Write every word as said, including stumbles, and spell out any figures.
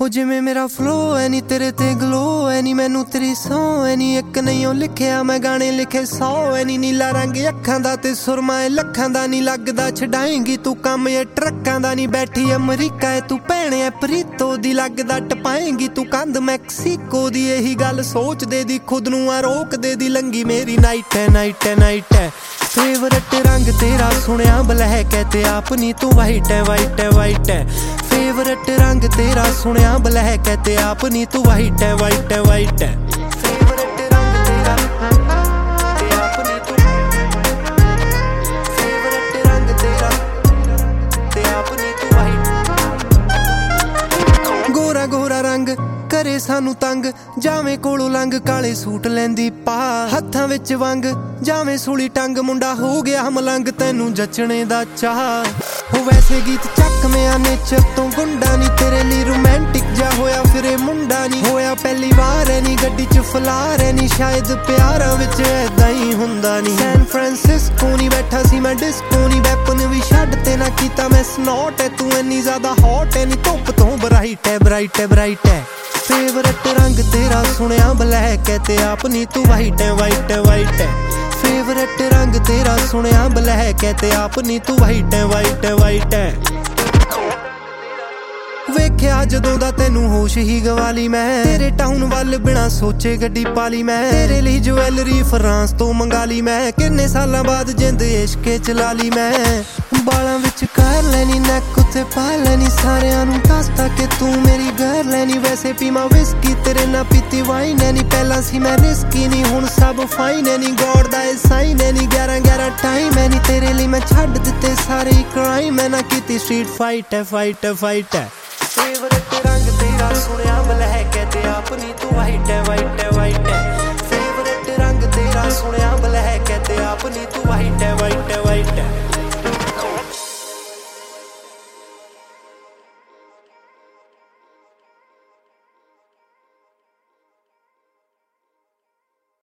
हो जिवें मेरा फ्लो है नी तेरे ते ग्लो है नी मैनू तेरी सौ है नी एक नहीं ओ लिखिया मैं गाने लिखे सौ है नी नीला रंग अखां दा ते सुरमा ए लखां दा नी लगदा छडाएंगी तू काम ये ट्रक्कां दा नी बैठी अमरीका ए तू भैणे ए प्रीतो दी लगदा टपाएंगी तू कंध मैक्सीको दी यही गल सोच दे दी खुद नू आ रोक दे दी लंगी मेरी नाइट है नाइट है नाइट है फेवरेट रंग तेरा सुनिया ब्लैक है ते आप नी तू वाइट है वाइट है वाइट है फेवरेट रंग तेरा सुनिया ब्लैक है ते आप नी तू वाइट है वाइट है वाइट है फेवरेट रंग तेरा ते आप नी तू फेवरेट रंग तेरा ते आप नी तू वाइट गोरा गोरा रंग करे सानू तंग जावें कोलों लंघ काले सूट लैंदी पा हत्थां विच वंग जावें सूली टंग मुंडा हो गया मलंग तैनू जचने दा चाह हो वैसे गीत चक में आने तो गुंडा नी तेरे लिए रोमांटिक जा होया फिर मुंडा नी होया पहली बार है नी गड्डी च फलार है नी शायद प्यारां विच ऐदा ही हुंदा नी सैन फ्रांसिस्को नी बैठा सी मैं डिस्को नी वैपन भी छड्ड ते ना कीता मैं स्नॉट है तू इन्नी ज्यादा हॉट है नी धुप तो ब्राइट है ब्राइट है ब्राइट है फेवरेट रंग तेरा सुनिया ब्लैक है ते आप नी तू वाइट है वाइट है वाइट है फेवरेट रंग तेरा सुनिया ब्लैक है ते आप नी तू वाइट है वाइट है वाइट है वेख्या जदों दा तैनू होश ही गवाली मैं तेरे टाउन वाल बिना सोचे गड्डी पाली मैं तेरे लिए ज्वैलरी फ्रांस तो मंगा ली मैं किन्ने सालां बाद जिंद इश्के चला ली मैं बालां विच कर लैनी नैक उत्ते पा लैनी सारियां नू दसदा कि तू मेरी गर्ल है नी वैसे पीमा विस्की तेरे ना पीती वाइन है नी पहला सी मैं रिस्की नी हुण सब फाइन है नी गॉड दा ए साइन है नी ग्यारह ग्यारह टाइम है नी तेरे लिए मैं छड्ड दित्ते सारे क्राइम है ना कीती स्ट्रीट फाइट है फाइट है फाइट है फेवरेट रंग तेरा सुनिया ब्लैक है ते आप नी तू वाइट है वाइट